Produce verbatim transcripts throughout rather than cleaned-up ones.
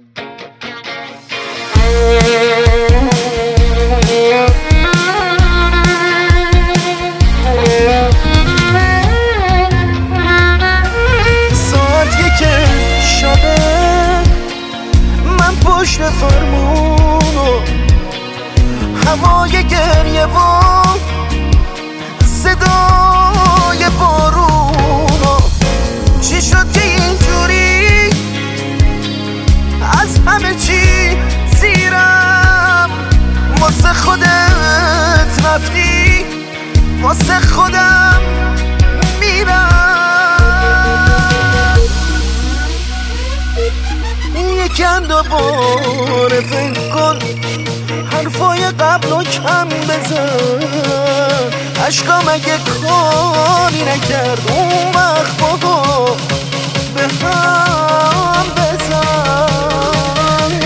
ساعت یک شبه من پشت فرمونو هوای گریه و صدای بارونو چی شد که اینجوری از همه چی زیرم واسه خودت رفتی واسه خودم میرم یکم دوباره فکر کن حرفای قبلو کم بزن عشقام اگه کاری نکرد اون وقت بابا به هم بزن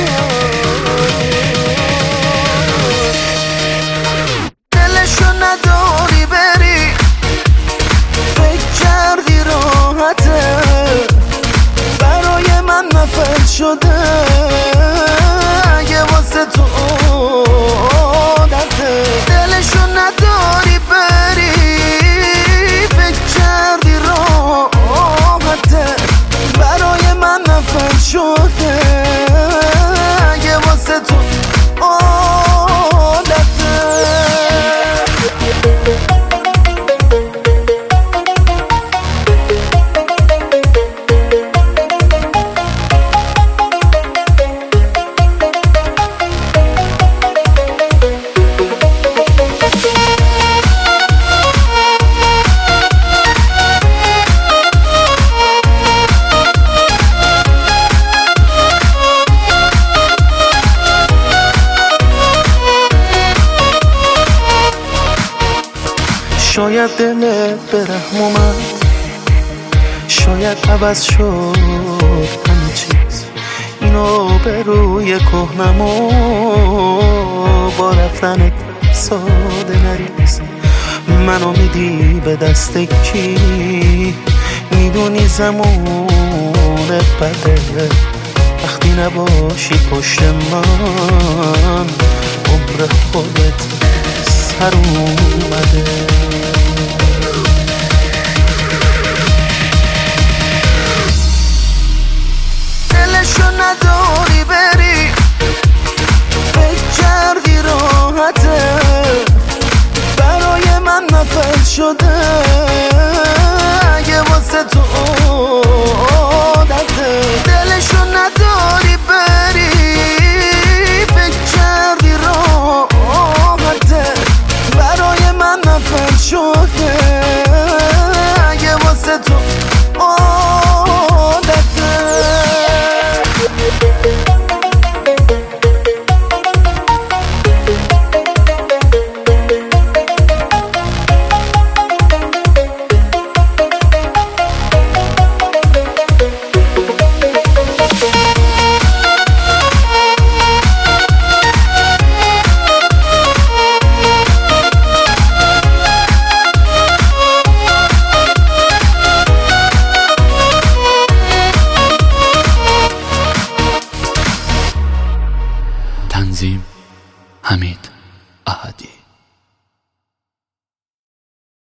دلشو نداری بری فکر کردی راحته برای من نفت شده اگه واسه تو عادته دلشو نداری بری فکر کردی راحته برای من نفت شده اگه واسه تو عادته شاید دلت به رحم اومد شاید عوض شد همه چیز اینو به روی کهنمو با رفتنت ساده نریز منو میدی به دست کی میدونی زمونه بده وقتی نباشی پشت من عمر خودت سر اومده دلشو نداری بری فکر کردی راحته برای من نفت شده اگه واسه تو